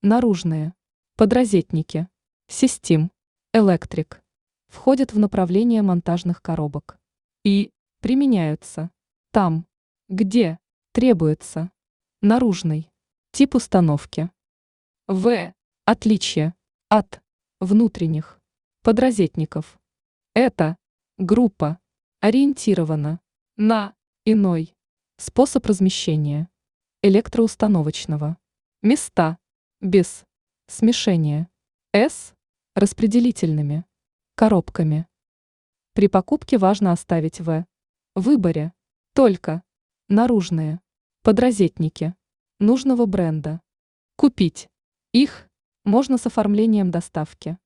наружные, подрозетники, систем, электрик, входят в направление монтажных коробок и применяются там, где требуется наружный тип установки. Отличие от внутренних подрозетников. Эта группа ориентирована на иной способ размещения электроустановочного места без смешения с распределительными коробками. При покупке важно оставить в выборе только наружные подрозетники нужного бренда. Купить их можно с оформлением доставки